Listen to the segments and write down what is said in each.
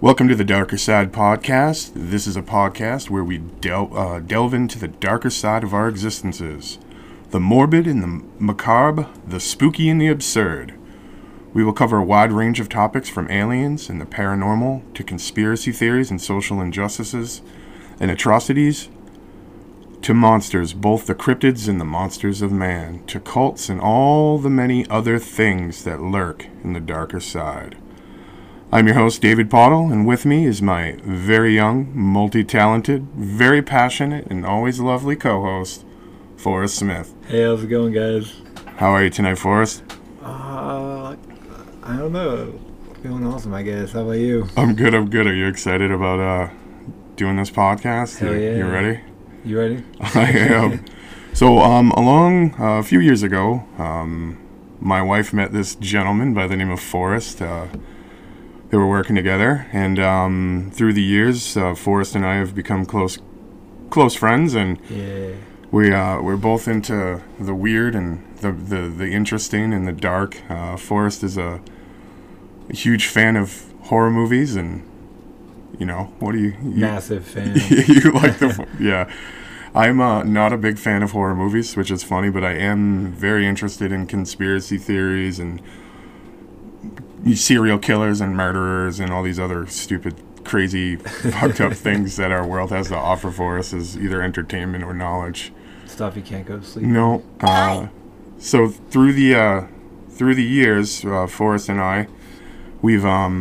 Welcome to the Darker Side Podcast. This is a podcast where we delve into the darker side of our existences. The morbid and the macabre, the spooky and the absurd. We will cover a wide range of topics from aliens and the paranormal to conspiracy theories and social injustices and atrocities to monsters, both the cryptids and the monsters of man, to cults and all the many other things that lurk in the darker side. I'm your host, David Pottle, and with me is my very young, multi-talented, very passionate, and always lovely co-host, Forrest Smith. Hey, how's it going, guys? How are you tonight, Forrest? I don't know. Feeling awesome, I guess. How about you? I'm good. Are you excited about doing this podcast? Hell yeah. You ready? You ready? I am. So, along a few years ago, my wife met this gentleman by the name of Forrest. They were working together, and through the years, Forrest and I have become close friends, and Yeah. we're both into the weird and the interesting and the dark. Forrest is a huge fan of horror movies, and what do you Massive fan. you like yeah. I'm not a big fan of horror movies, which is funny, but I am very interested in conspiracy theories and serial killers and murderers and all these other stupid, crazy, fucked up things that our world has to offer for us as either entertainment or knowledge. Stuff you can't go to sleep. No. So through the years, Forrest and I, we've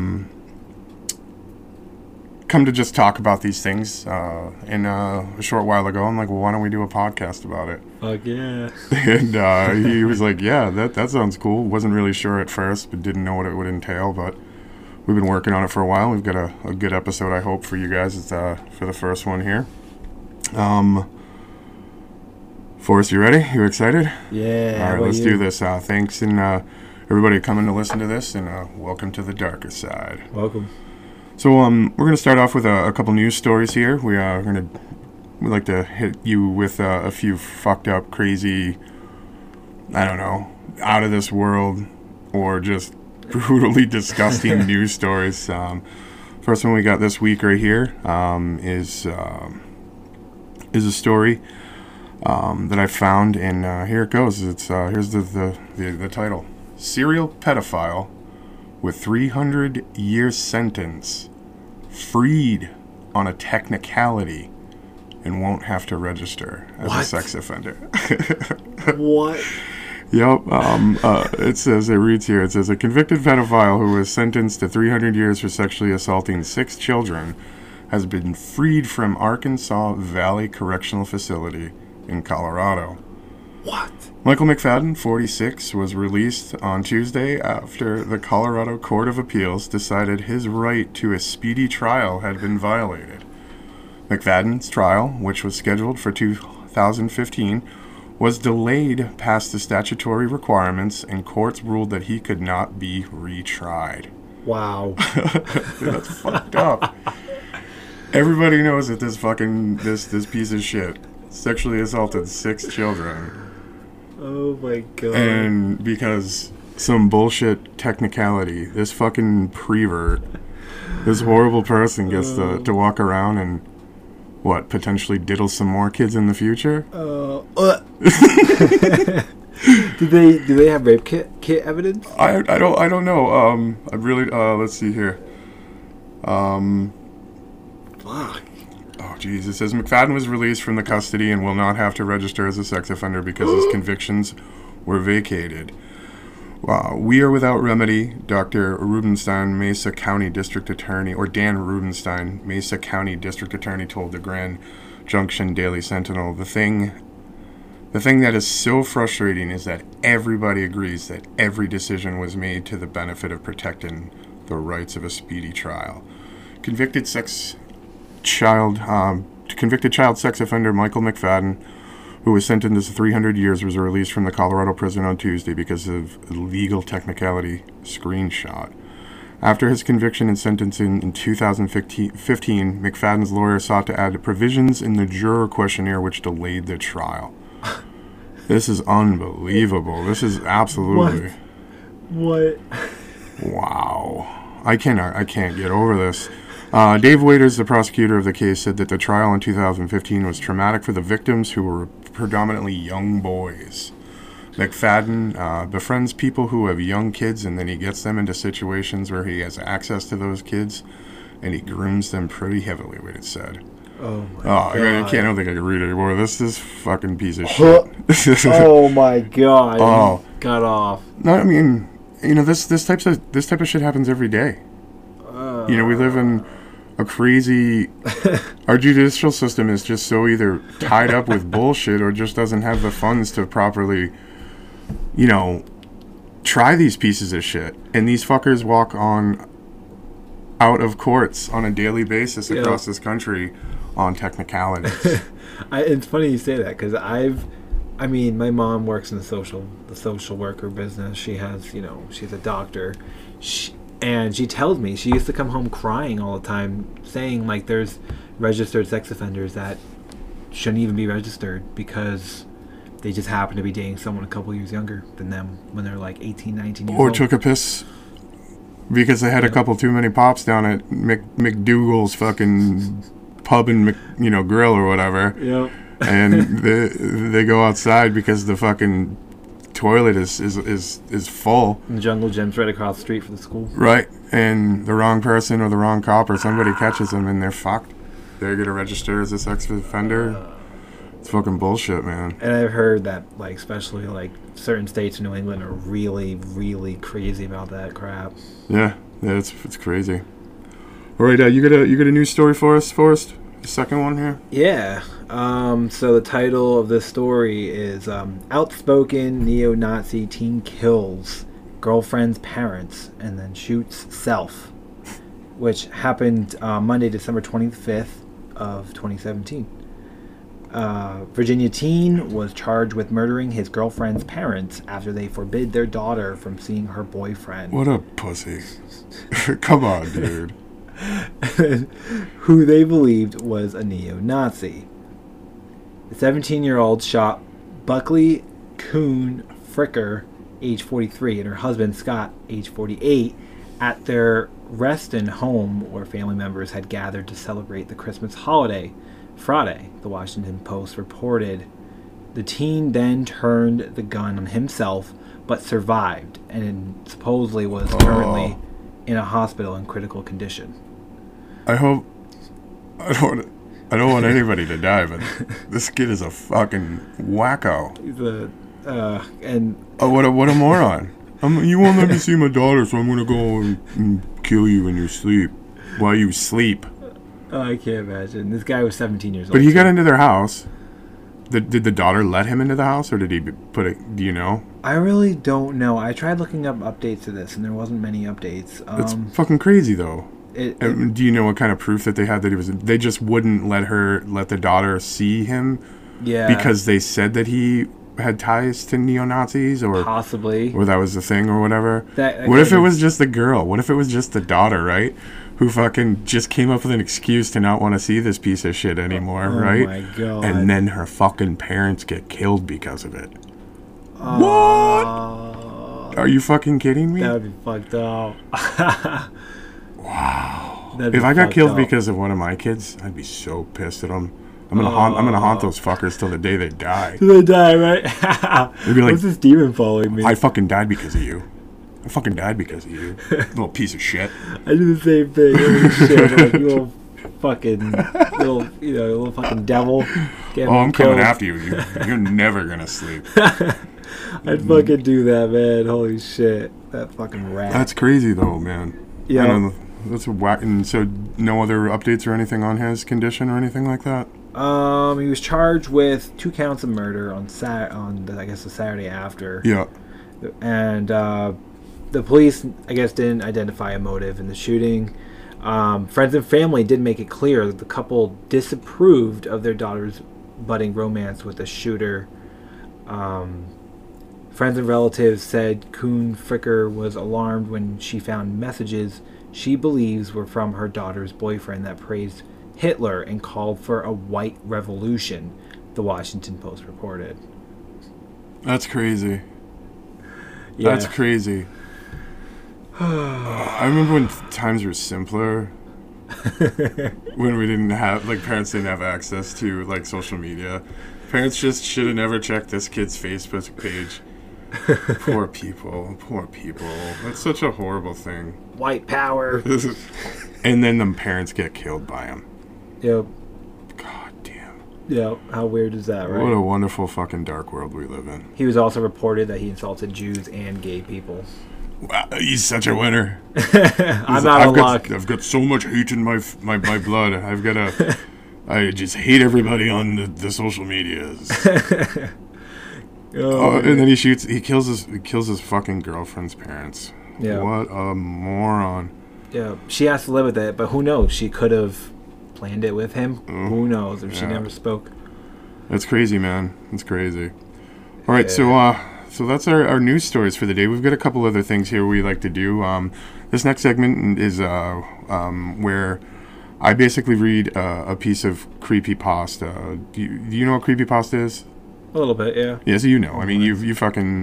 come to just talk about these things. And a short while ago, I'm like, well, why don't we do a podcast about it? Fuck yeah. And he was like, yeah, that sounds cool. Wasn't really sure at first, but didn't know what it would entail. But we've been working on it for a while. We've got a good episode, I hope, for you guys for the first one here. Forrest, you ready? You excited? Yeah. All right, let's do this. Thanks, and everybody coming to listen to this, and welcome to the darker side. Welcome. So we're going to start off with a couple news stories here. We'd like to hit you with a few fucked up, crazy, I don't know, out of this world or just brutally disgusting news stories. First one we got this week right here is a story that I found, and here it goes. Here's the title: Serial pedophile with 300-year sentence freed on a technicality and won't have to register as a sex offender. What? Yep. It reads here, a convicted pedophile who was sentenced to 300 years for sexually assaulting 6 children has been freed from Arkansas Valley Correctional Facility in Colorado. What? Michael McFadden, 46, was released on Tuesday after the Colorado Court of Appeals decided his right to a speedy trial had been violated. McFadden's trial, which was scheduled for 2015, was delayed past the statutory requirements, and courts ruled that he could not be retried. Wow. That's fucked up. Everybody knows that this piece of shit sexually assaulted 6 children. Oh my god. And because some bullshit technicality, this fucking prevert, this horrible person gets to walk around and, potentially diddle some more kids in the future? Do they have rape kit evidence? I don't know. I really, let's see here. Fuck. Oh, geez. It says McFadden was released from the custody and will not have to register as a sex offender because his convictions were vacated. We are without remedy, Dr. Rubenstein, Mesa County District Attorney, or Dan Rubenstein, Mesa County District Attorney, told the Grand Junction Daily Sentinel. The thing that is so frustrating is that everybody agrees that every decision was made to the benefit of protecting the rights of a speedy trial. Convicted child sex offender Michael McFadden, who was sentenced to 300 years, was released from the Colorado prison on Tuesday because of a legal technicality screenshot. After his conviction and sentencing in 2015, McFadden's lawyer sought to add provisions in the juror questionnaire which delayed the trial. This is unbelievable. This is absolutely... What? Wow. I can't get over this. Dave Waiters, the prosecutor of the case, said that the trial in 2015 was traumatic for the victims, who were predominantly young boys. McFadden befriends people who have young kids, and then he gets them into situations where he has access to those kids, and he grooms them pretty heavily, what it said. Oh my god. I don't think I can read it anymore. This is fucking piece of shit. Oh my god. Oh. Got off. No, I mean, this type of shit happens every day. We live in a crazy... Our judicial system is just so either tied up with bullshit or just doesn't have the funds to properly, try these pieces of shit. And these fuckers walk out of courts on a daily basis across this country on technicalities. It's funny you say that, because my mom works in the social worker business. She has, she's a doctor. And she tells me she used to come home crying all the time, saying like there's registered sex offenders that shouldn't even be registered because they just happen to be dating someone a couple years younger than them when they're like 18, 19 years old. Or took a piss because they had a couple too many pops down at McDougal's fucking pub and grill or whatever. Yep. And they go outside because the fucking toilet is full. And the jungle gym's right across the street from the school. Right. And the wrong person or the wrong cop or somebody catches them and they're fucked. They're going to register as a sex offender. It's fucking bullshit, man. And I've heard that, especially certain states in New England are really, really crazy about that crap. Yeah, it's crazy. All right, you got a news story for us, Forrest? The second one here? Yeah. So the title of this story is Outspoken Neo-Nazi Teen Kills Girlfriend's Parents and Then Shoots Self, which happened Monday, December 25th of 2017. Virginia teen was charged with murdering his girlfriend's parents after they forbid their daughter from seeing her boyfriend. What a pussy. Come on, dude. Who they believed was a neo-Nazi. The 17-year-old shot Buckley Kuhn Fricker, age 43, and her husband Scott, age 48, at their Reston home where family members had gathered to celebrate the Christmas holiday. Friday, the Washington Post reported. The teen then turned the gun on himself, but survived, and supposedly was currently in a hospital in critical condition. I don't want anybody to die, but this kid is a fucking wacko. What a moron. You won't let me see my daughter, so I'm gonna go and kill you in your sleep while you sleep. Oh, I can't imagine. This guy was 17 years old. But he got into their house. Did the daughter let him into the house, or did he put it? Do you know? I really don't know. I tried looking up updates to this, and there wasn't many updates. It's fucking crazy, though. Do you know what kind of proof that they had that he was? They just wouldn't let the daughter see him. Yeah. Because they said that he had ties to neo-Nazis, or possibly, or that was the thing, or whatever. What if it was just the girl? What if it was just the daughter, right? Who fucking just came up with an excuse to not want to see this piece of shit anymore, right? Oh my god. And then her fucking parents get killed because of it. What? Are you fucking kidding me? That would be fucked up. Wow. If I got killed because of one of my kids, I'd be so pissed at them. I'm gonna haunt those fuckers till the day they die. Till they die, right? They'd be like, what's this demon following me? I fucking died because of you. I fucking died because of you. Little piece of shit. I do the same thing. Holy shit, like, you little fucking little fucking devil. I'm coming after you. You're never gonna sleep. I'd fucking do that, man. Holy shit, that fucking rat. That's crazy though, man. Yeah. That's a whack. And so, no other updates or anything on his condition or anything like that. He was charged with 2 counts of murder on the Saturday after. Yeah. And the police, I guess, didn't identify a motive in the shooting. Friends and family did make it clear that the couple disapproved of their daughter's budding romance with the shooter. Friends and relatives said Kuhn Fricker was alarmed when she found messages she believes were from her daughter's boyfriend that praised Hitler and called for a white revolution, the Washington Post reported. That's crazy. Yeah. That's crazy. I remember when times were simpler. when we didn't have, like, parents didn't have access to, like, social media. Parents just should have never checked this kid's Facebook page. Poor people. Poor people. That's such a horrible thing. White power. And then the parents get killed by him. Yep. God damn. Yep. How weird is that, right? What a wonderful fucking dark world we live in. He was also reported that he insulted Jews and gay people. Wow, he's such a winner. I'm out of luck. I've got so much hate in my blood. I just hate everybody on the social medias. And then he kills his fucking girlfriend's parents. Yeah. What a moron. Yeah. She has to live with it, but who knows? She could have planned it with him. Who knows if she never spoke. That's crazy, man. It's crazy. All right, so that's our news stories for the day. We've got a couple other things here we like to do. This next segment is where I basically read a piece of creepypasta. Do you know what creepypasta is? A little bit, yeah. Yeah, so you know. I mean, you see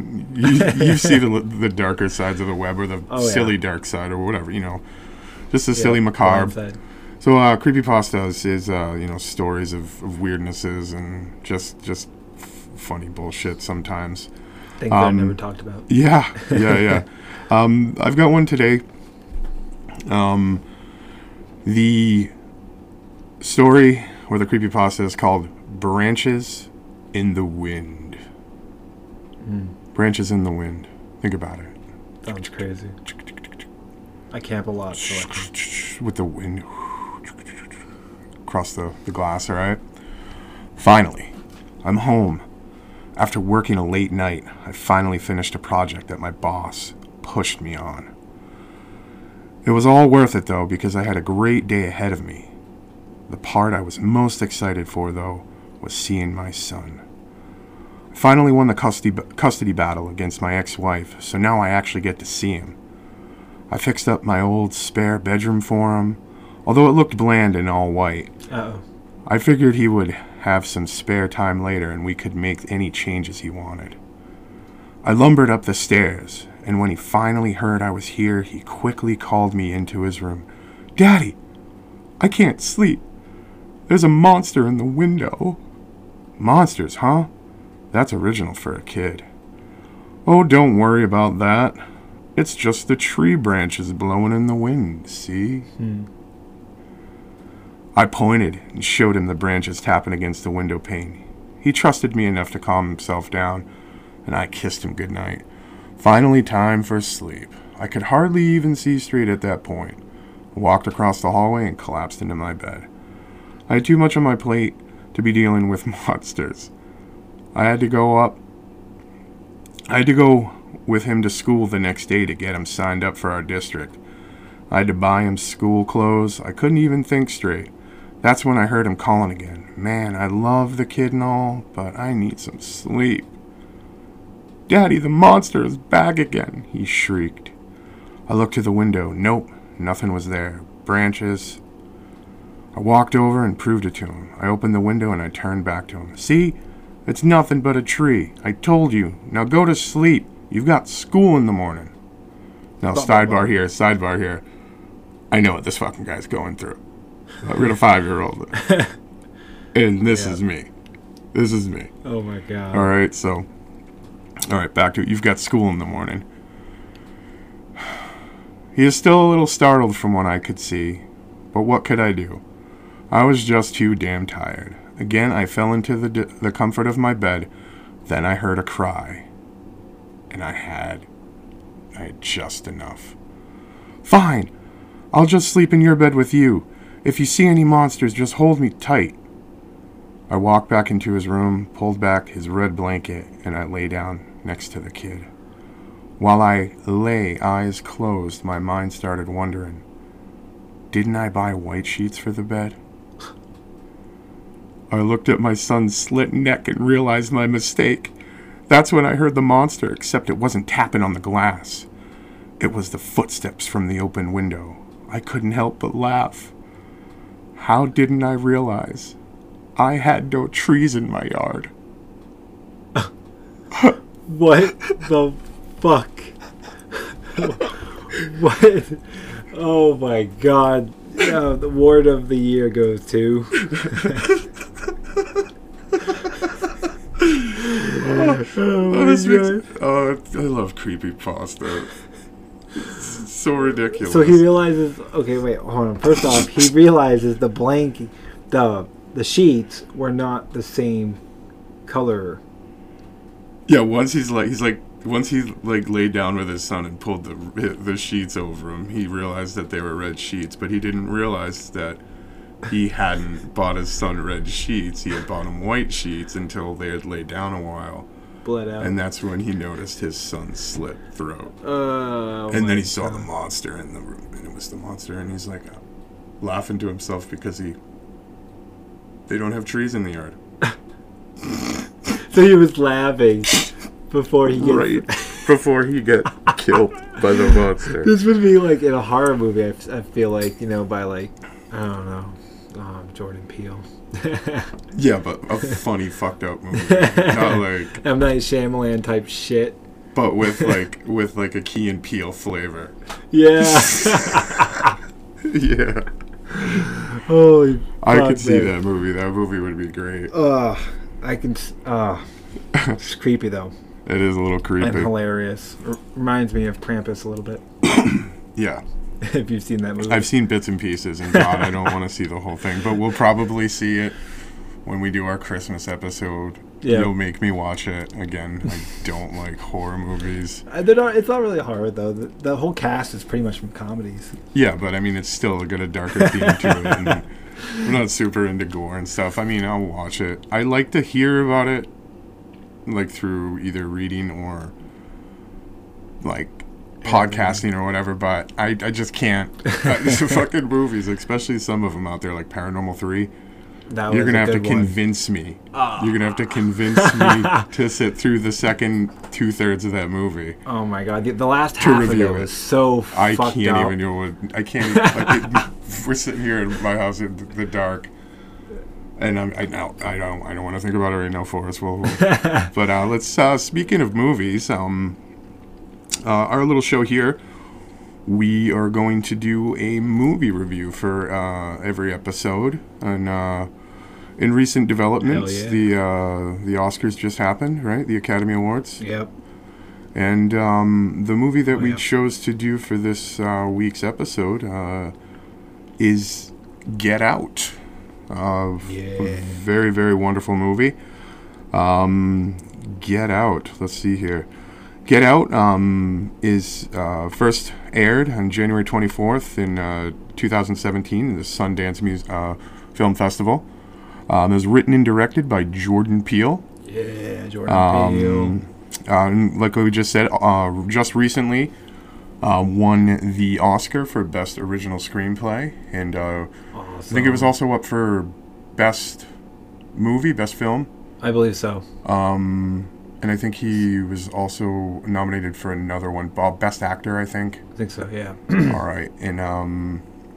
the darker sides of the web, or the silly dark side, or whatever. You know, just the silly macabre. So creepypastas is stories of weirdnesses and just funny bullshit sometimes. Things that I've never talked about. Yeah. I've got one today. The story, or the creepypasta, is called Branches in the Wind. Branches in the Wind. Think about it. Sounds crazy. I camp a lot. So with the wind across the glass, all right? Finally, I'm home. After working a late night, I finally finished a project that my boss pushed me on. It was all worth it, though, because I had a great day ahead of me. The part I was most excited for, though, was seeing my son. I finally won the custody battle against my ex-wife, so now I actually get to see him. I fixed up my old spare bedroom for him, although it looked bland and all white. Uh-oh. I figured he would have some spare time later and we could make any changes he wanted. I lumbered up the stairs, and when he finally heard I was here, he quickly called me into his room. "Daddy, I can't sleep. There's a monster in the window." "Monsters, huh? That's original for a kid." "Oh, don't worry about that. It's just the tree branches blowing in the wind, see?" I pointed and showed him the branches tapping against the window pane. He trusted me enough to calm himself down, and I kissed him goodnight. Finally time for sleep. I could hardly even see straight at that point. I walked across the hallway and collapsed into my bed. I had too much on my plate to be dealing with monsters. I had to go with him to school the next day to get him signed up for our district. I had to buy him school clothes. I couldn't even think straight. That's when I heard him calling again. "Man, I love the kid and all, but I need some sleep." "Daddy, the monster is back again," he shrieked. I looked to the window. Nope, nothing was there. Branches. I walked over and proved it to him. I opened the window and I turned back to him. "See? It's nothing but a tree. I told you. Now go to sleep. You've got school in the morning." Now, sidebar here. I know what this fucking guy's going through. I've got a 5-year-old. And this is me. This is me. Oh my God. All right, back to it. You've got school in the morning. He is still a little startled from what I could see, but what could I do? I was just too damn tired. Again, I fell into the comfort of my bed. Then I heard a cry. And I had just enough. "Fine. I'll just sleep in your bed with you. If you see any monsters, just hold me tight." I walked back into his room, pulled back his red blanket, and I lay down next to the kid. While I lay, eyes closed, my mind started wondering, didn't I buy white sheets for the bed? I looked at my son's slit neck and realized my mistake. That's when I heard the monster, except it wasn't tapping on the glass. It was the footsteps from the open window. I couldn't help but laugh. How didn't I realize? I had no trees in my yard. What the fuck? What? Oh my God. The award of the year goes to. I love creepypasta. It's so ridiculous. So he realizes. Okay, wait, hold on. First off, he realizes the sheets were not the same color. Yeah, once he laid down with his son and pulled the sheets over him, he realized that they were red sheets, but he didn't realize that he hadn't bought his son red sheets. He had bought him white sheets until they had laid down a while. Bled out. And that's when he noticed his son's slit throat. And then he saw the monster in the room, and it was the monster, and he's like laughing to himself because they don't have trees in the yard. So he was laughing before he get killed by the monster. This would be like in a horror movie. I feel like, by like, I don't know, Jordan Peele. Yeah, but a funny fucked up movie, not like M. Night Shyamalan type shit. But with like a Key and Peele flavor. Yeah. Yeah. Holy. I could see that movie. That movie would be great. It's creepy though. It is a little creepy. And hilarious. Reminds me of Krampus a little bit. Yeah. If you've seen that movie. I've seen bits and pieces, and God, I don't want to see the whole thing. But we'll probably see it when we do our Christmas episode. Yeah. You'll make me watch it again. I don't like horror movies. It's not really horror, though. The whole cast is pretty much from comedies. Yeah, but I mean, it's still got a darker theme to it. And I'm not super into gore and stuff. I mean, I'll watch it. I like to hear about it, like through either reading or like podcasting or whatever, but I just can't. These fucking movies, especially some of them out there, like Paranormal 3. You're gonna have to convince me. You're gonna have to convince me to sit through the second 2/3 of that movie. Oh my god, the last half of it was so fucked up. I can't. We're sitting here in my house in the dark, and I don't want to think about it right now, Forrest. But let's. Speaking of movies, our little show here, we are going to do a movie review for every episode. And in recent developments, the Oscars just happened, right? The Academy Awards. Yep. And the movie that we chose to do for this week's episode is Get Out. A very, very wonderful movie. Get Out. Let's see here. Get Out is first aired on January 24th in 2017 in the Sundance Film Festival. It was written and directed by Jordan Peele. Yeah, Jordan Peele. And like we just said, just recently won the Oscar for Best Original Screenplay. And awesome. I think it was also up for Best Movie, Best Film. I believe so. And I think he was also nominated for another one, Best Actor, I think. I think so, yeah. All right. And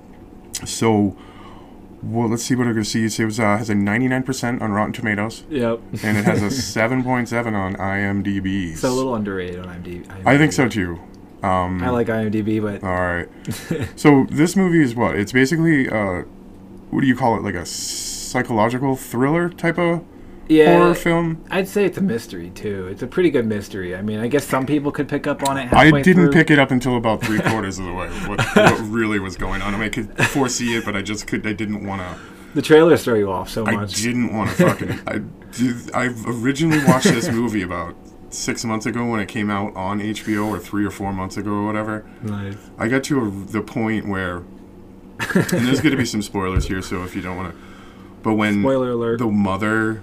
so, well, let's see what we're going to see. It has a 99% on Rotten Tomatoes. Yep. And it has a 7.7 on IMDb. It's a little underrated on IMDb. I think so, too. I like IMDb, but... All right. So this movie is what? It's basically, what do you call it, like a psychological thriller type of... horror film? I'd say it's a mystery too. It's a pretty good mystery. I mean, I guess some people could pick up on it halfway I didn't through. pick it up until about 3/4 of the way. What really was going on? I mean, I could foresee it, but I didn't want to. The trailers throw you off so much. I didn't want to fucking. I originally watched this movie about 6 months ago when it came out on HBO, or 3 or 4 months ago, or whatever. Nice. I got to the point where, and there's going to be some spoilers here, so if you don't want to, but when spoiler alert, the mother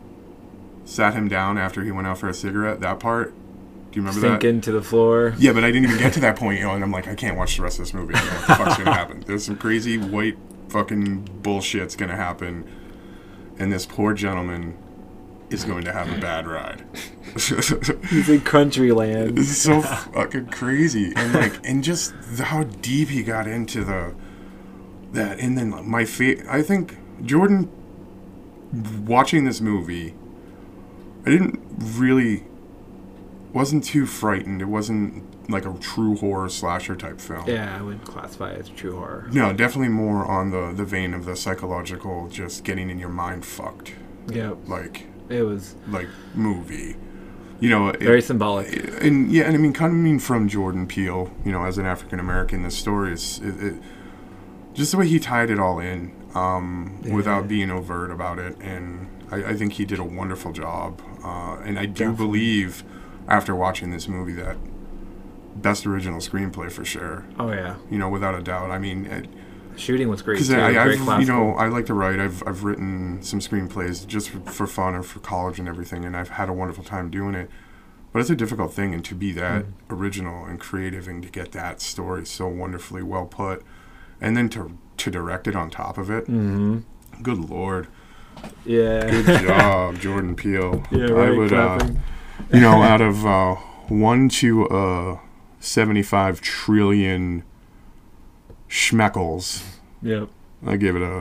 sat him down after he went out for a cigarette, that part, do you remember that? Sinking to the floor. Yeah, but I didn't even get to that point, and I'm like, I can't watch the rest of this movie. I don't know what the fuck's gonna happen. There's some crazy white fucking bullshit's gonna happen, and this poor gentleman is going to have a bad ride. He's in country land. This is so fucking crazy, and just how deep he got into that, and then I think Jordan, watching this movie, I didn't really wasn't too frightened. It wasn't like a true horror slasher type film. Yeah, I would classify it as true horror. No, definitely more on the vein of the psychological, just getting in your mind fucked. Yeah. Like, It was like movie. You know, very symbolic. And I mean, coming from Jordan Peele, you know, as an African American, this story is just the way he tied it all in, without being overt about it, and I think he did a wonderful job. And I do believe, after watching this movie, that best original screenplay for sure. Oh yeah. You know, without a doubt. I mean, shooting was great. because Too. I've you know, I like to write. I've written some screenplays just for fun or for college and everything, and I've had a wonderful time doing it. But it's a difficult thing, and to be that original and creative and to get that story so wonderfully well put, and then to direct it on top of it. Mm-hmm. Good Lord. Yeah. Good job, Jordan Peele. Yeah, right. I would, you know, out of 1 to 75 trillion schmeckles, Yep. I give it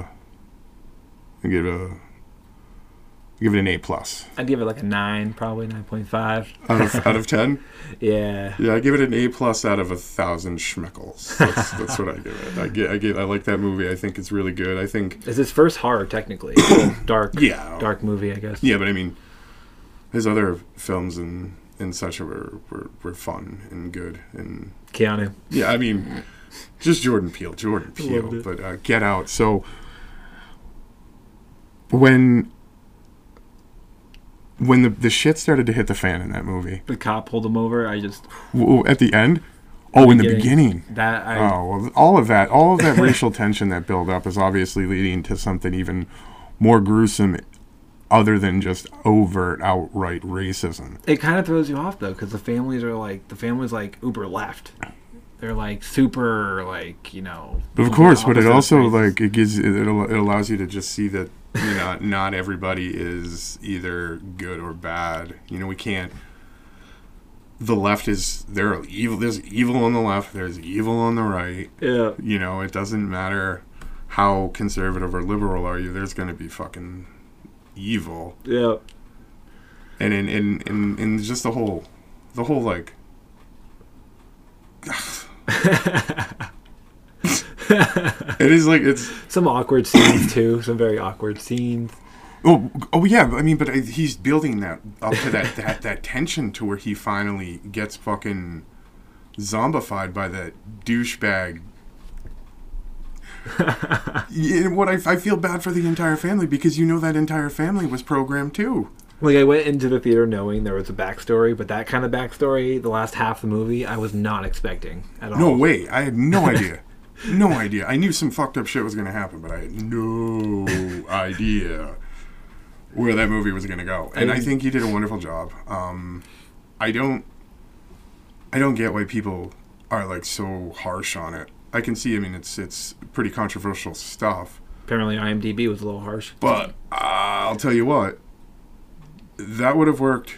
an A plus. I'd give it like a 9, probably 9.5. Out of 10. Yeah. Yeah, I give it an A plus out of 1,000 schmeckles. That's what I give it. I like that movie. I think it's really good. I think It's his first horror, technically. Dark. Yeah. Dark movie, I guess. Yeah, but I mean, his other films and such were fun and good, and Keanu. yeah, I mean, just Jordan Peele. But Get Out. So when the shit started to hit the fan in that movie, The cop pulled him over. I just at the end. Oh, in the beginning. That All of that racial tension that built up is obviously leading to something even more gruesome, other than just overt, outright racism. It kind of throws you off though, because the families like uber left. They're like super like, you know. But of course, but it also races. like it allows you to just see that, you know, not everybody is either good or bad. You know, we can't. The left is they're evil. There's evil on the left. There's evil on the right. Yeah. You know, it doesn't matter how conservative or liberal are you. There's going to be fucking evil. Yeah. And in just the whole like. It is like it's some awkward scenes too. Some very awkward scenes. Oh yeah. I mean, but he's building that up to that tension to where he finally gets fucking zombified by that douchebag. I feel bad for the entire family, because you know that entire family was programmed too. Like, I went into the theater knowing there was a backstory, but that kind of backstory, the last half of the movie, I was not expecting at all. No way. I had no idea. No idea. I knew some fucked up shit was going to happen, but I had no idea where that movie was going to go. And I think he did a wonderful job. I don't get why people are like so harsh on it. I can see, I mean, it's pretty controversial stuff. Apparently IMDb was a little harsh. But I'll tell you what, that would have worked.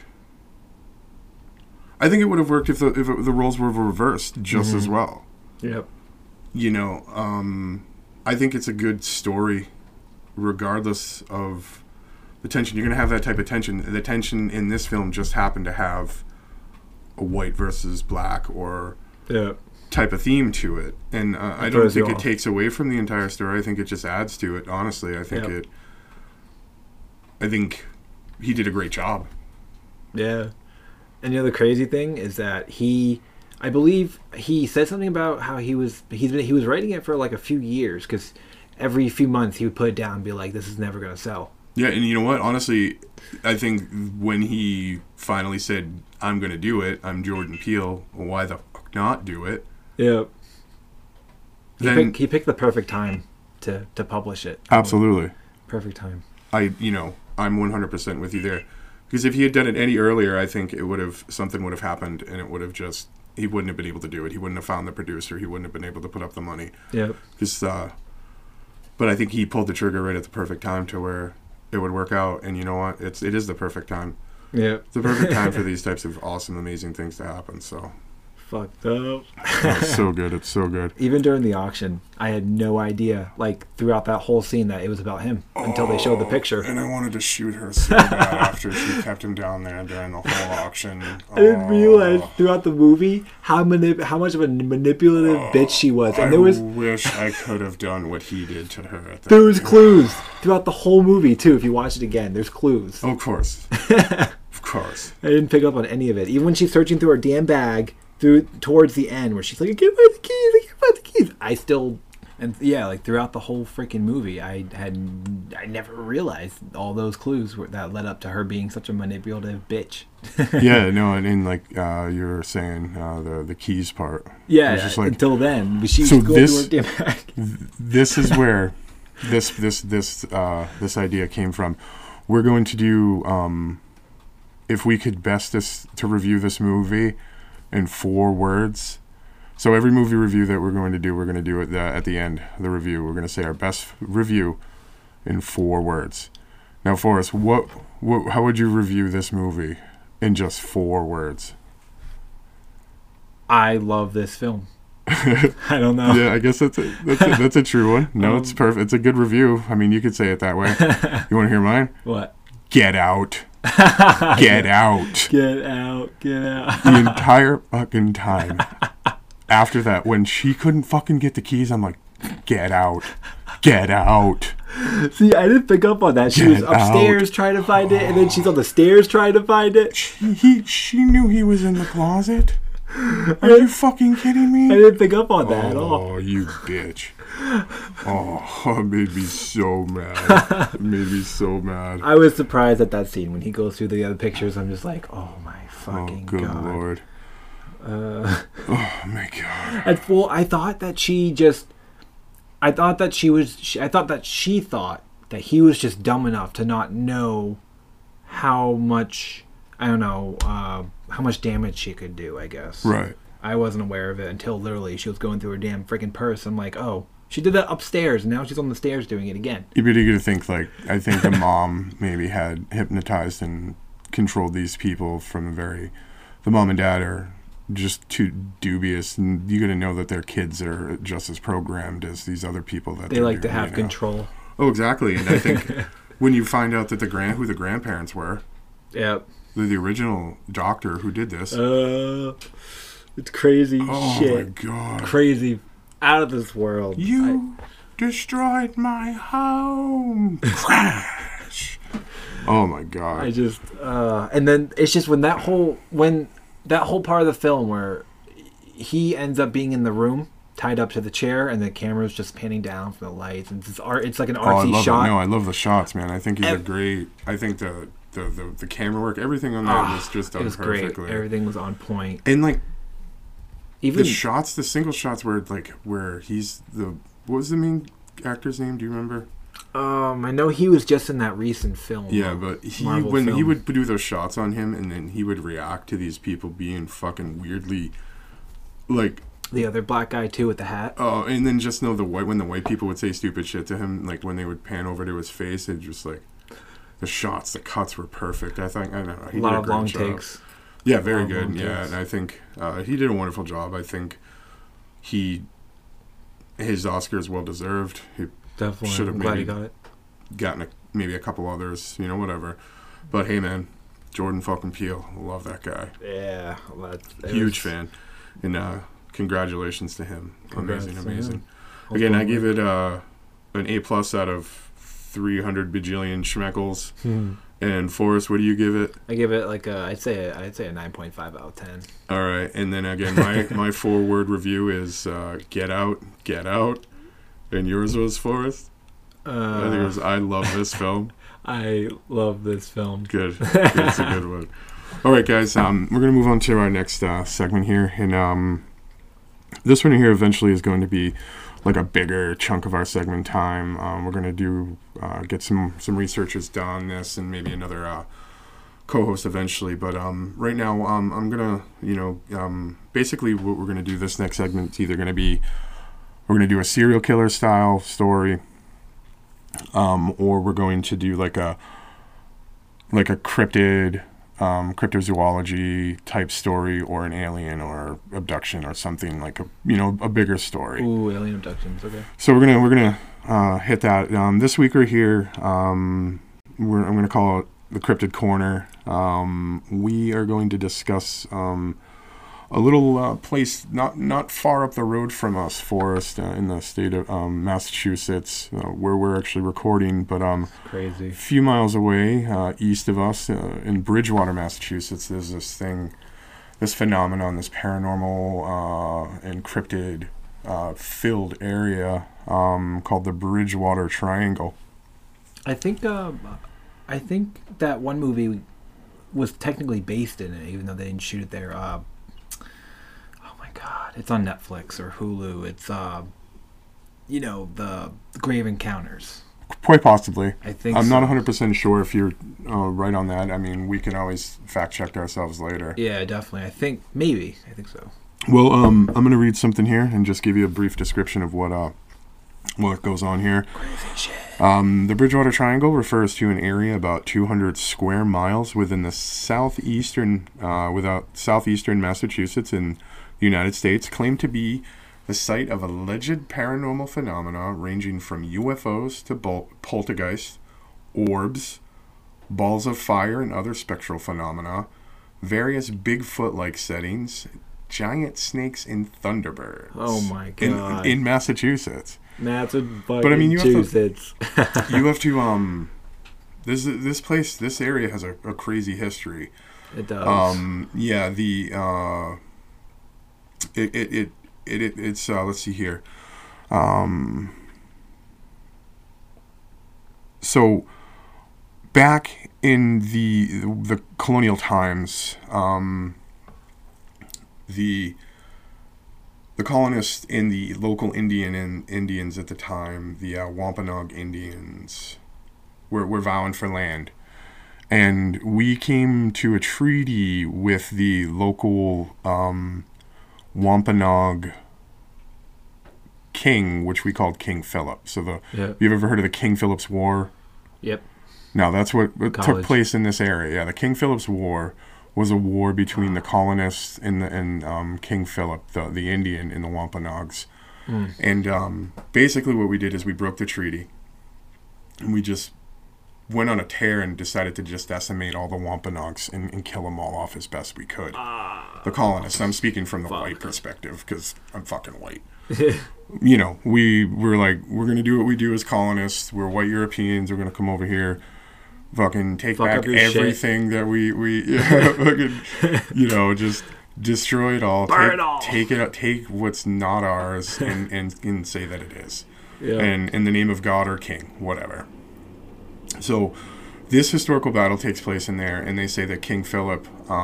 I think it would have worked if the roles were reversed just as well. Yep. You know, I think it's a good story, regardless of the tension. You're going to have that type of tension. The tension in this film just happened to have a white versus black or type of theme to it. And I don't think it takes away from the entire story. I think it just adds to it, honestly. I think I think he did a great job. Yeah. And the crazy thing is that I believe he said something about how he was writing it for like a few years, because every few months he would put it down and be like, this is never going to sell. Yeah, and you know what? Honestly, I think when he finally said, I'm going to do it, I'm Jordan Peele, why the fuck not do it? Yeah. Then He picked the perfect time to publish it. Absolutely. Perfect time. I'm 100% with you there. Because if he had done it any earlier, I think something would have happened, and it would have he wouldn't have been able to do it. He wouldn't have found the producer. He wouldn't have been able to put up the money. Yeah. But I think he pulled the trigger right at the perfect time to where it would work out. And you know what? It is the perfect time. Yeah. It's the perfect time for these types of awesome, amazing things to happen. So fucked up. It's so good. It's so good. Even during the auction, I had no idea, like, throughout that whole scene that it was about him until they showed the picture. And I wanted to shoot her so bad after she kept him down there during the whole auction. I didn't realize throughout the movie how much of a manipulative bitch she was. And I wish I could have done what he did to her. There was clues throughout the whole movie, too. If you watch it again, there's clues. Oh, of course. Of course. I didn't pick up on any of it. Even when she's searching through her damn bag towards the end where she's like, I can't find the keys, I can't find the keys. I still, and yeah, like throughout the whole freaking movie, I never realized all those clues that led up to her being such a manipulative bitch. Yeah, no, and like you were saying, the keys part. Yeah, just like, until then, she was so going through her damn bag. This is where this idea came from. We're going to do, if we could best to review this movie in 4 words. So every movie review that we're going to do it at the end of the review. We're going to say our best review in 4 words. Now, Forrest, how would you review this movie in just 4 words? I love this film. I don't know. Yeah, I guess that's a true one. No, it's perfect. It's a good review. I mean, you could say it that way. You want to hear mine? What? Get out. Get out. Get out. Get out. The entire fucking time. After that, when she couldn't fucking get the keys, I'm like, get out. Get out. See, I didn't pick up on that. She was upstairs trying to find it, and then she's on the stairs trying to find it. She knew he was in the closet. Are you fucking kidding me? I didn't pick up on that at all. Oh, you bitch. Oh, it made me so mad. It made me so mad. I was surprised at that scene when he goes through the other pictures. I'm just like, oh my fucking God. God. Good Lord. Oh my God. I thought that she thought that he was just dumb enough to not know how much, I don't know, how much damage she could do, I guess. Right. I wasn't aware of it until literally she was going through her damn freaking purse. I'm like, oh, she did that upstairs, and now she's on the stairs doing it again. You better get to think, like, I think the mom maybe had hypnotized and controlled these people from the mom and dad are just too dubious, and you got to know that their kids are just as programmed as these other people that they like to have control. Oh, exactly. And I think when you find out that who the grandparents were, yep, the original doctor who did this, it's crazy shit. Oh my God, crazy, out of this world. You destroyed my home. Crash. Oh my God. I just and then it's just when that whole part of the film where he ends up being in the room tied up to the chair and the camera's just panning down from the lights and it's like an artsy shot. No, I love the shots, man. I think he's a great. I think the camera work, everything on there was just done perfectly. Great. Everything was on point. And like even the shots, the single shots where he's what was the main actor's name? Do you remember? I know he was just in that recent film. Yeah, but he would do those shots on him, and then he would react to these people being fucking weirdly, like the other black guy too with the hat. Oh, and then just know when the white people would say stupid shit to him, like when they would pan over to his face, it just like the shots, the cuts were perfect. I don't know. He a lot of long takes. Yeah, very good. Yeah, and I think he did a wonderful job. I think his Oscar is well deserved. He definitely should have maybe gotten maybe a couple others, whatever. But hey, man, Jordan fucking Peele, love that guy. Yeah, huge fan, and congratulations to him. Amazing. Him. Again, I give it an A+ out of 300 bajillion schmeckles. And Forrest, what do you give it? I give it like I'd say a 9.5 out of 10. All right, and then again, my 4-word review is get out. And yours was, Forrest? I think it was I love this film. I love this film. Good. It's a good one. All right, guys, we're going to move on to our next segment here. And this one here eventually is going to be like a bigger chunk of our segment time. We're going to get some researchers done this and maybe another co-host eventually. But right now, I'm going to, basically what we're going to do this next segment is either going to be, we're going to do a serial killer style story, or we're going to do like a cryptid cryptozoology type story, or an alien or abduction or something like a bigger story. Ooh, alien abductions. Okay. So we're gonna hit that this week. We're here. I'm gonna call it the Cryptid Corner. We are going to discuss a little place not far up the road from us, Forest, in the state of Massachusetts, where we're actually recording, but Crazy. a few miles away, east of us, in Bridgewater, Massachusetts, there's this phenomenon, this paranormal and cryptid filled area called the Bridgewater Triangle. I think that one movie was technically based in it, even though they didn't shoot it there. Oh my God, it's on Netflix or Hulu. It's the Grave Encounters. Quite possibly. I think I'm so. not 100% sure if you're right on that. I mean, we can always fact check ourselves later. Yeah, definitely. I think so. Well, I'm going to read something here and just give you a brief description of what goes on here. Crazy shit. The Bridgewater Triangle refers to an area about 200 square miles within the southeastern Massachusetts in the United States, claimed to be the site of alleged paranormal phenomena ranging from UFOs to poltergeists, orbs, balls of fire and other spectral phenomena, various Bigfoot-like settings, giant snakes, and thunderbirds. Oh my God. In Massachusetts. That's a fucking But I mean, you have to this area has a crazy history. It does. It's let's see here. So back in the colonial times, the colonists and the local Indians at the time, the Wampanoag Indians, were vowing for land. And we came to a treaty with the local Wampanoag king, which we called King Philip. So you've ever heard of the King Philip's War? Yep. Now that's what took place in this area. Yeah, the King Philip's War was a war between the colonists and King Philip, the Indian, and the Wampanoags. And basically what we did is we broke the treaty, and we just went on a tear and decided to just decimate all the Wampanoags and kill them all off as best we could. The colonists. I'm speaking from the white perspective because I'm fucking white. We were like, we're going to do what we do as colonists. We're white Europeans. We're going to come over here, fucking take back everything that we fucking, just destroy it all. Burn it all. Take what's not ours and say that it is. Yeah. And in the name of God or king, whatever. So this historical battle takes place in there, and they say that King Philip,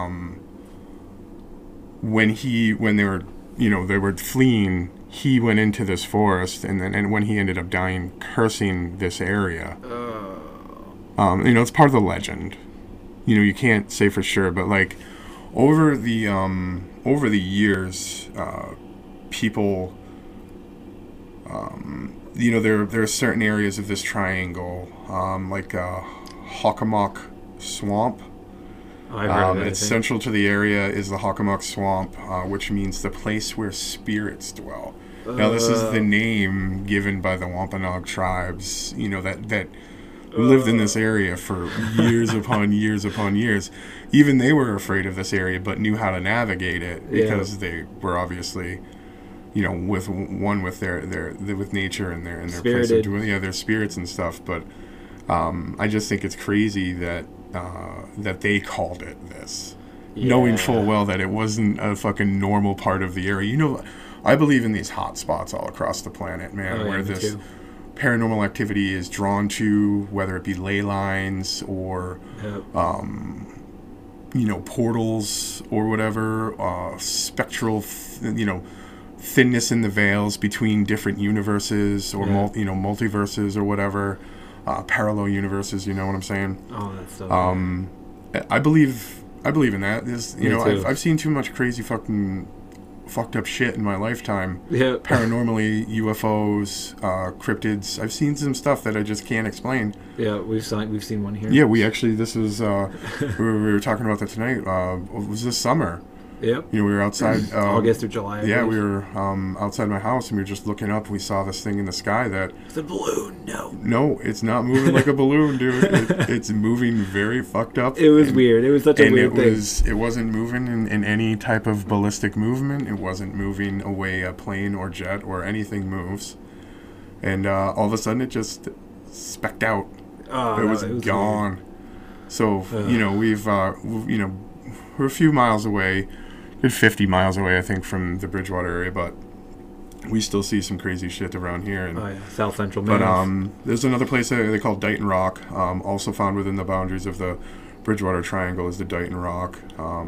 when they were fleeing, he went into this forest, and when he ended up dying, cursing this area. It's part of the legend. You can't say for sure, but like over the years, people, there are certain areas of this triangle, like Hockomock Swamp. Oh, I've heard of that. It's central to the area is the Hockomock Swamp, which means the place where spirits dwell. Now, this is the name given by the Wampanoag tribes, that lived in this area for years upon years upon years. Even they were afraid of this area, but knew how to navigate it because they were obviously, with nature and their place of doing, their spirits and stuff. But I just think it's crazy that they called it this, knowing full well that it wasn't a fucking normal part of the area. I believe in these hot spots all across the planet, man, where this paranormal activity is drawn to, whether it be ley lines or, portals or whatever, spectral, thinness in the veils between different universes or multiverses or whatever, parallel universes. You know what I'm saying? Oh, that's so. I believe in that. I've seen too much crazy fucking fucked up shit in my lifetime. Yeah. Paranormally, UFOs, cryptids. I've seen some stuff that I just can't explain. Yeah, we've seen one here. Yeah, we actually, this was, we were talking about that tonight. It was this summer. Yep. You know, we were outside. August or July. Yeah, we were outside my house, and we were just looking up. We saw this thing in the sky that... It's a balloon. No, it's not moving like a balloon, dude. It's moving very fucked up. It was weird. It was such a weird thing. It wasn't moving in any type of ballistic movement. It wasn't moving away a plane or jet or anything moves. And all of a sudden, it just specked out. Oh, it was gone. Weird. So, you know, we're a few miles away. 50 miles away, I think, from the Bridgewater area, but we still see some crazy shit around here. And, South Central Mass. But there's another place they call Dighton Rock, also found within the boundaries of the Bridgewater Triangle is the Dighton Rock.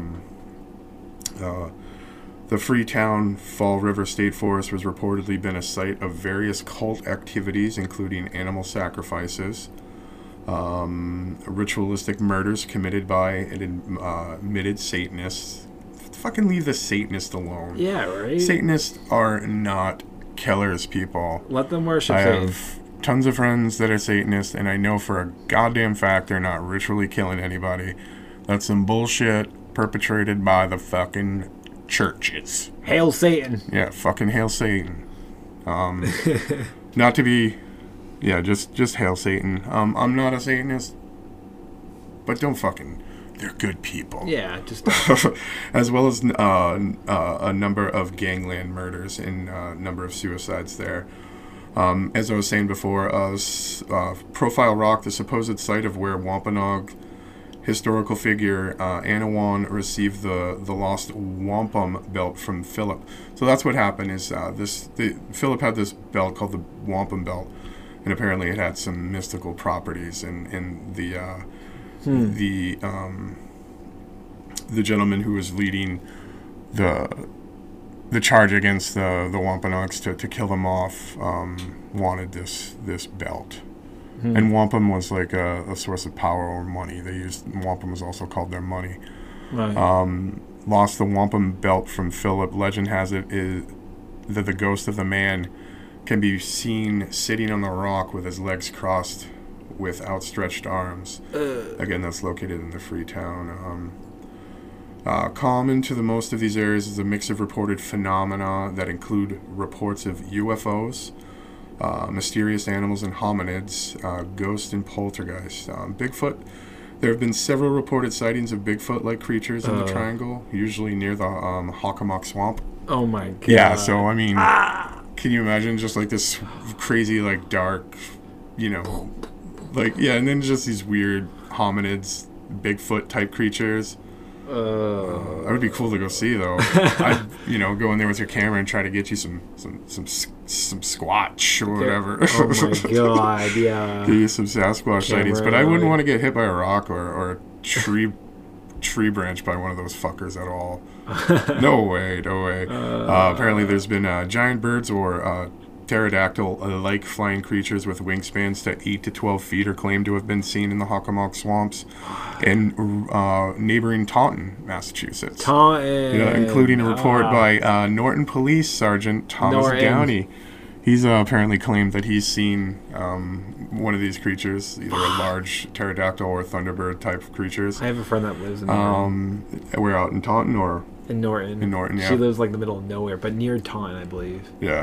The Freetown Fall River State Forest was reportedly been a site of various cult activities, including animal sacrifices, ritualistic murders committed by admitted Satanists. Fucking leave the Satanists alone. Yeah, right? Satanists are not killers, people. Let them worship I Satan. have tons of friends that are Satanists, and I know for a goddamn fact they're not ritually killing anybody. That's some bullshit perpetrated by the fucking churches. Hail Satan. Yeah, fucking hail Satan. Not to be... Yeah, just hail Satan. I'm not a Satanist, but don't fucking... They're good people. Yeah, just... As well as a number of gangland murders and a number of suicides there. As I was saying before, Profile Rock, the supposed site of where Wampanoag historical figure Anawan received the lost wampum belt from Philip. So that's what happened is Philip had this belt called the wampum belt, and apparently it had some mystical properties, and the gentleman who was leading the charge against the Wampanoags to kill them off wanted this belt. And wampum was like a source of power or money. Wampum was also called their money. Right. Lost the wampum belt from Philip. Legend has it is that the ghost of the man can be seen sitting on the rock with his legs crossed with outstretched arms. Again, that's located in the Freetown. Common to the most of these areas is a mix of reported phenomena that include reports of UFOs, mysterious animals and hominids, ghosts and poltergeists. Bigfoot. There have been several reported sightings of Bigfoot-like creatures in the triangle, usually near the Hockomock Swamp. Oh my god. Yeah, so I mean, can you imagine just like this crazy, like dark, like, yeah, and then just these weird hominids, Bigfoot-type creatures. That would be cool to go see, though. I'd, go in there with your camera and try to get you some Squatch or whatever. Oh my god, yeah. Get you some Sasquatch sightings, but I wouldn't want to get hit by a rock or a tree branch by one of those fuckers at all. No way. Apparently there's been giant birds or pterodactyl-like flying creatures with wingspans to 8 to 12 feet are claimed to have been seen in the Hockomock swamps in neighboring Taunton, Massachusetts. Including a report by Norton Police Sergeant Thomas Downey. He's apparently claimed that he's seen one of these creatures, either a large pterodactyl or thunderbird type creatures. I have a friend that lives in Norton. We're out in Taunton or? In Norton. In Norton, yeah. She lives like in the middle of nowhere, but near Taunton, I believe. Yeah.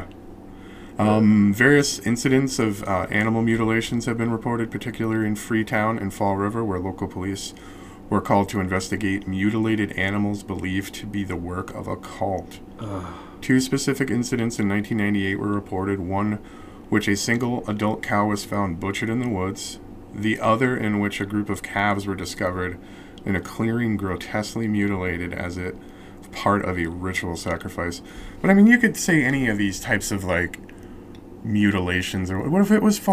Various incidents of animal mutilations have been reported, particularly in Freetown and Fall River, where local police were called to investigate mutilated animals believed to be the work of a cult. 2 specific incidents in 1998 were reported, one which a single adult cow was found butchered in the woods, the other in which a group of calves were discovered in a clearing grotesquely mutilated as it part of a ritual sacrifice. But I mean, you could say any of these types of like mutilations, or what if it was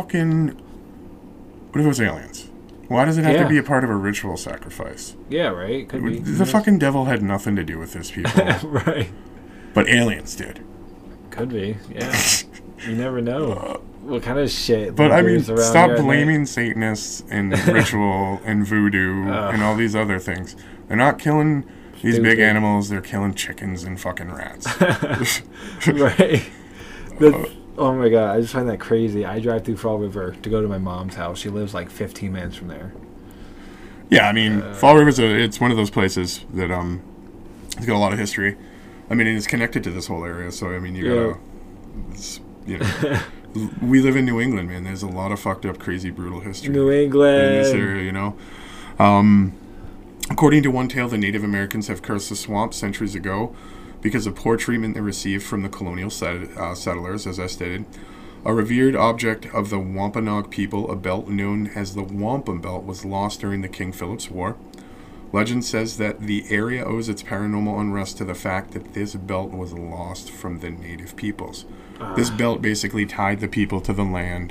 aliens? Why does it have to be a part of a ritual sacrifice? Yeah, right. Could be. The fucking devil had nothing to do with this, people. Right. But aliens did. Could be. Yeah. You never know what kind of shit. But I mean, stop blaming Satanists and ritual and voodoo and all these other things. They're not killing These big stupid. animals, they're killing chickens and fucking rats. Right. Oh my god, I just find that crazy. I drive through Fall River to go to my mom's house. She lives like 15 minutes from there. Yeah, I mean, Fall River's it's one of those places that it's got a lot of history. I mean, and it's connected to this whole area, so I mean, you know, we live in New England, man. There's a lot of fucked up, crazy, brutal history New in this England. area, you know. According to one tale, the Native Americans have cursed the swamp centuries ago because of poor treatment they received from the colonial settlers, as I stated. A revered object of the Wampanoag people, a belt known as the Wampum Belt, was lost during the King Philip's War. Legend says that the area owes its paranormal unrest to the fact that this belt was lost from the native peoples. This belt basically tied the people to the land,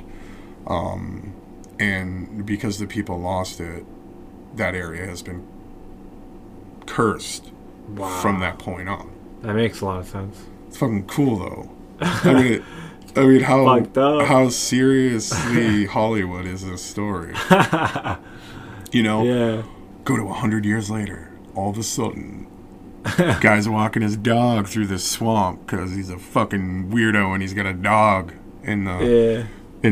and because the people lost it, that area has been cursed from that point on. That makes a lot of sense. It's fucking cool, though. I mean, how seriously Hollywood is this story? You know? Yeah. Go to 100 years later, all of a sudden, guy's walking his dog through this swamp because he's a fucking weirdo and he's got a dog in the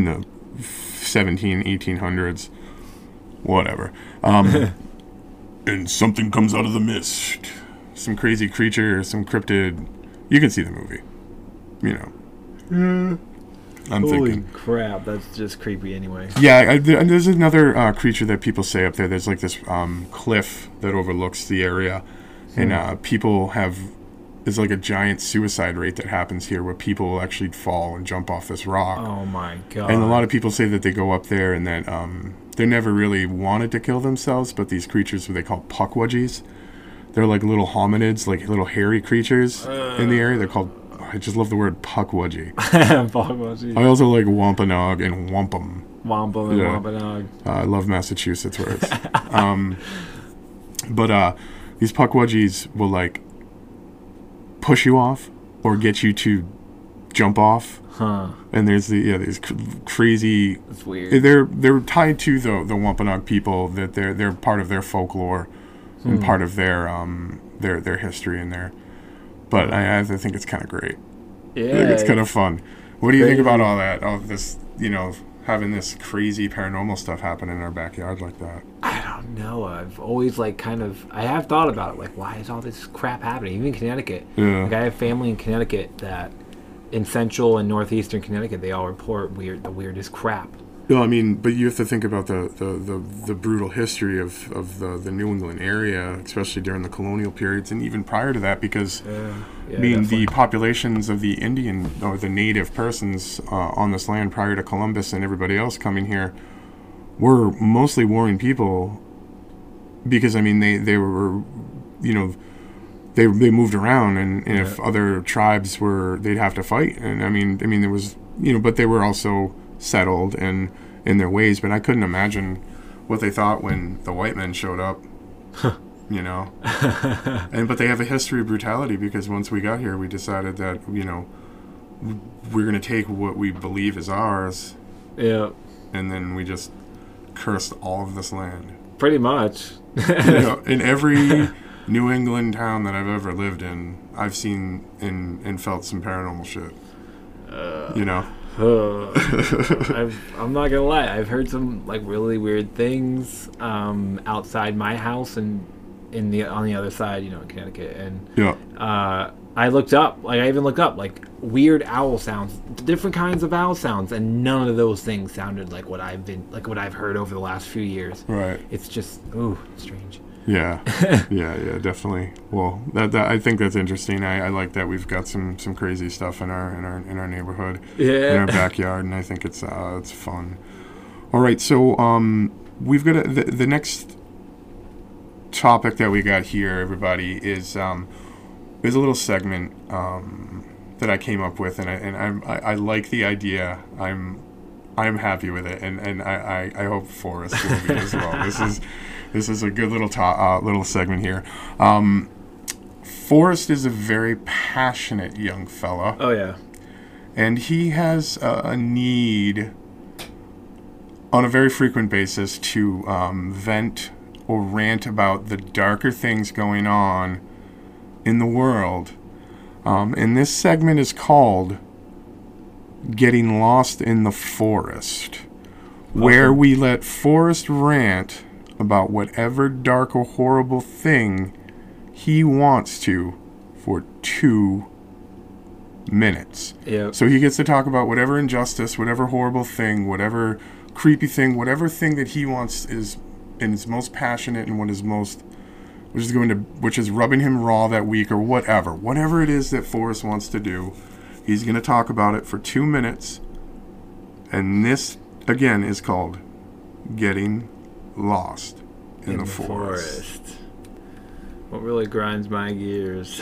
1800s, whatever. And something comes out of the mist, some crazy creature, some cryptid. You can see the movie, you know. I'm Holy thinking. crap, that's just creepy anyway. Yeah, and there's another creature that people say up there. There's like this cliff that overlooks the area, and people have. There's like a giant suicide rate that happens here where people will actually fall and jump off this rock. Oh my god. And a lot of people say that they go up there and that they never really wanted to kill themselves, but these creatures, what they call pukwudgies, they're like little hominids, like little hairy creatures in the area. They're called. I just love the word pukwudgie. I also like Wampanoag and Wampum. Wampum and Wampanoag. I love Massachusetts words. But these pukwudgies will like push you off or get you to jump off. Huh. And there's these crazy. That's weird. They're tied to the Wampanoag people. That they're part of their folklore and part of their history in there. But I think it's kind of great. Yeah. I think it's kind of fun. What do you think about all that? All this, you know, having this crazy paranormal stuff happen in our backyard like that? I don't know. I've always I have thought about it. Like, why is all this crap happening? Even in Connecticut. Yeah. Like, I have family in Connecticut that, in central and northeastern Connecticut, they all report the weirdest crap. No, I mean, but you have to think about the brutal history of the New England area, especially during the colonial periods and even prior to that, because I mean, the populations of the Indian or the native persons on this land prior to Columbus and everybody else coming here were mostly warring people, because I mean they were, you know, they moved around, and if other tribes were, they'd have to fight, and I mean there was, you know, but they were also settled and in their ways. But I couldn't imagine what they thought when the white men showed up. You know. But they have a history of brutality, because once we got here, we decided that, you know, we're going to take what we believe is ours. Yeah. And then we just cursed all of this land. Pretty much. You know, in every New England town that I've ever lived in, I've seen and felt some paranormal shit. You know. I'm not gonna lie, I've heard some really weird things outside my house and on the other side, you know, in Connecticut, and I looked up, I even looked up weird owl sounds, different kinds of owl sounds, and none of those things sounded like what I've heard over the last few years. Right. It's just strange. Yeah, yeah, definitely. Well, that I think that's interesting. I like that we've got some crazy stuff in our neighborhood, in our backyard, and I think it's fun. All right, so we've got the next topic that we got here, everybody, is there's a little segment that I came up with, and I like the idea. I'm happy with it, and I hope Forrest will be as well. This is a good little segment here. Forrest is a very passionate young fella. Oh, yeah. And he has a need on a very frequent basis to vent or rant about the darker things going on in the world. And this segment is called Getting Lost in the Forest, where we let Forrest rant about whatever dark or horrible thing he wants to for 2 minutes. Yep. So he gets to talk about whatever injustice, whatever horrible thing, whatever creepy thing, whatever thing that he wants is most passionate and which is rubbing him raw that week or whatever it is that Forrest wants to do. He's going to talk about it for 2 minutes. And this again is called Getting Lost in the Forest. What really grinds my gears.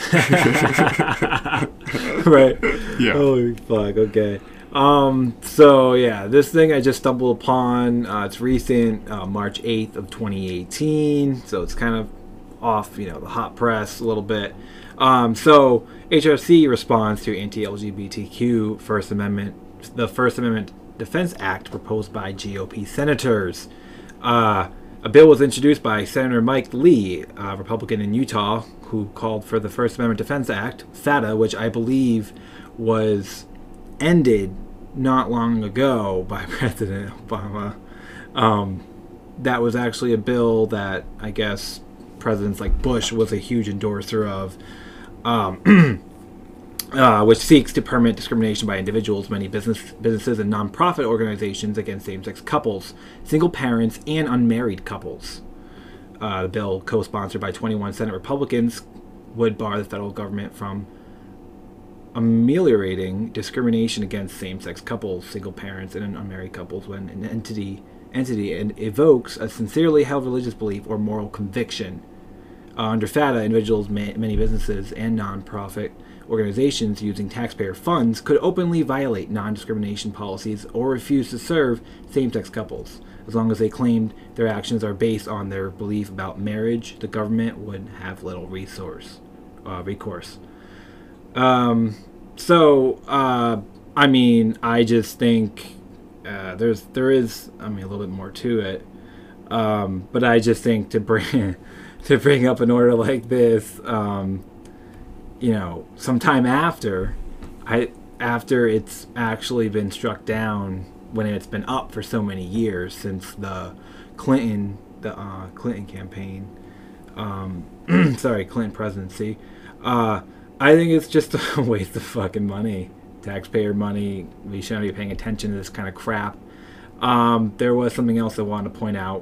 Right. Yeah. Holy fuck. Okay. So yeah, this thing I just stumbled upon. It's recent, March 8th of 2018. So it's kind of off, the hot press a little bit. So HRC responds to anti-LGBTQ the First Amendment Defense Act proposed by GOP senators. A bill was introduced by Senator Mike Lee, a Republican in Utah, who called for the First Amendment Defense Act, FATA, which I believe was ended not long ago by President Obama. That was actually a bill that I guess presidents like Bush was a huge endorser of, which seeks to permit discrimination by individuals, many businesses, and nonprofit organizations against same-sex couples, single parents, and unmarried couples. The bill, co-sponsored by 21 Senate Republicans, would bar the federal government from ameliorating discrimination against same-sex couples, single parents, and unmarried couples when an entity evokes a sincerely held religious belief or moral conviction. Under FATA, individuals, many businesses, and nonprofit organizations using taxpayer funds could openly violate non-discrimination policies or refuse to serve same-sex couples. As long as they claimed their actions are based on their belief about marriage, the government would have little recourse. I just think there is a little bit more to it, but I just think to bring up an order like this, sometime after it's actually been struck down, when it's been up for so many years since the Clinton campaign, Clinton presidency. I think it's just a waste of fucking money, taxpayer money. We shouldn't be paying attention to this kind of crap. There was something else I wanted to point out.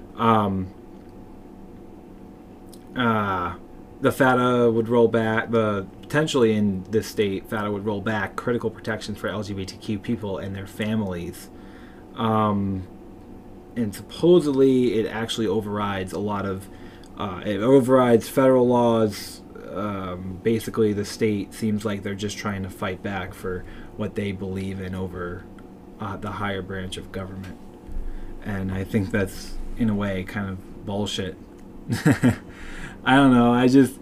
The FATA would roll back, potentially in this state, FATA would roll back critical protections for LGBTQ people and their families. And supposedly it actually overrides a lot of, it overrides federal laws. Basically the state seems like they're just trying to fight back for what they believe in over the higher branch of government. And I think that's, in a way, kind of bullshit. I don't know.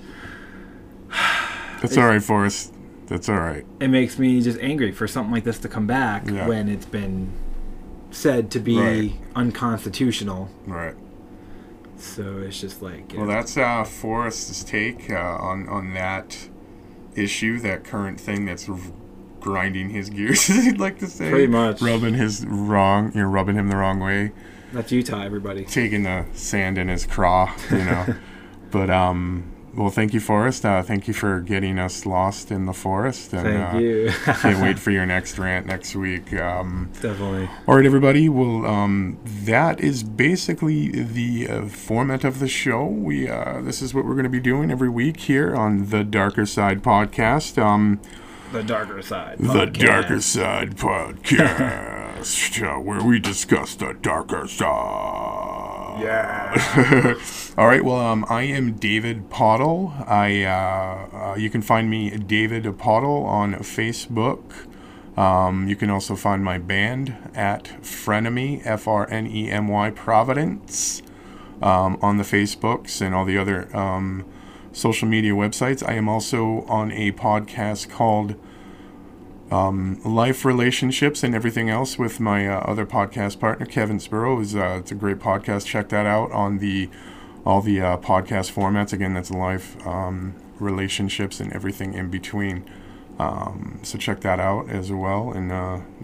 That's all right, Forrest. That's all right. It makes me just angry for something like this to come back when it's been said to be unconstitutional. Right. So it's just like... Well, that's Forrest's take on that issue, that current thing that's grinding his gears, as he'd like to say. Pretty much. Rubbing him the wrong way. That's Utah, everybody. Taking the sand in his craw, But, well, thank you, Forrest. Thank you for getting us lost in the forest. And, thank you. Can't wait for your next rant next week. Definitely. All right, everybody. Well, that is basically the format of the show. This is what we're going to be doing every week here on the Darker Side Podcast. The Darker Side Podcast. The Darker Side Podcast, where we discuss the darker side. Yeah. All right. Well, I am David Pottle. You can find me David Pottle on Facebook. You can also find my band at Frenemy, FRNEMY Providence, on the Facebooks and all the other social media websites. I am also on a podcast called Life, Relationships, and Everything Else with my other podcast partner, Kevin Spurrow. It's a great podcast. Check that out on all the podcast formats. Again, that's Life, relationships, and everything in between. So check that out as well. And,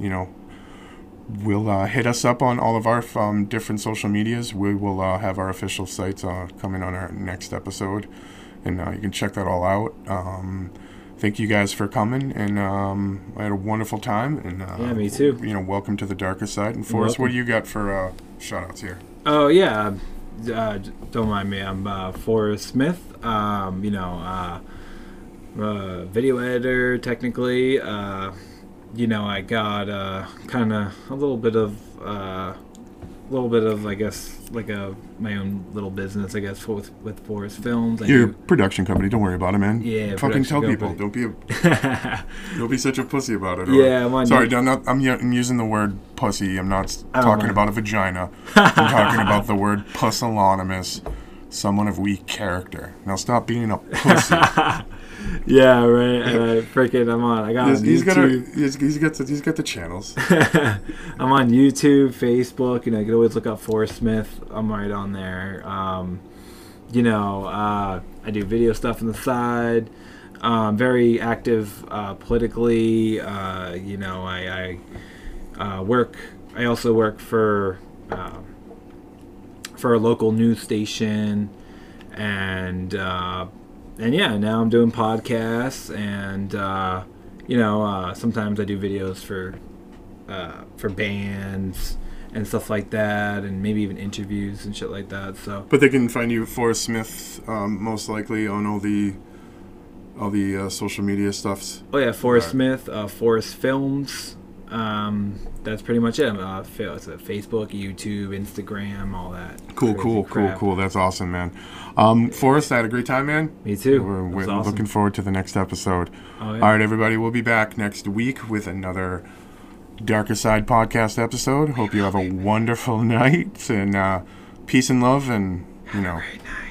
we'll hit us up on all of our different social medias. We will have our official sites coming on our next episode. And you can check that all out. Thank you guys for coming. And I had a wonderful time. And yeah, me too. Welcome to the darker side. And Forrest, what do you got for shout-outs here? Oh, yeah. Don't mind me. I'm Forrest Smith. Video editor, technically. I got kind of a little bit of, I guess, like my own little business, I guess, with Forrest Films. Your production company. Don't worry about it, man. Yeah, fucking tell company. people. Don't be such a pussy about it. Yeah, I'm using the word pussy. I'm not talking about a vagina. I'm talking about the word pusillanimous, someone of weak character. Now stop being a pussy. Yeah, right. Freaking, I'm on. I got YouTube. He's got the channels. I'm on YouTube, Facebook. You can always look up Forrest Smith. I'm right on there. I do video stuff on the side. Very active politically. I work. I also work for a local news station, and yeah, now I'm doing podcasts, and sometimes I do videos for bands and stuff like that, and maybe even interviews and shit like that. So, but they can find you, Forrest Smith, most likely on all the social media stuffs. Oh yeah, Forrest Smith, Forrest Films. That's pretty much it. It's Facebook, YouTube, Instagram, all that. Cool. That's awesome, man. Forrest, I had a great time, man. Me too. We're awesome. Looking forward to the next episode. Oh, yeah. All right, everybody, we'll be back next week with another Darker Side podcast episode. Hope you have a wonderful night, and peace and love, and Have a great night.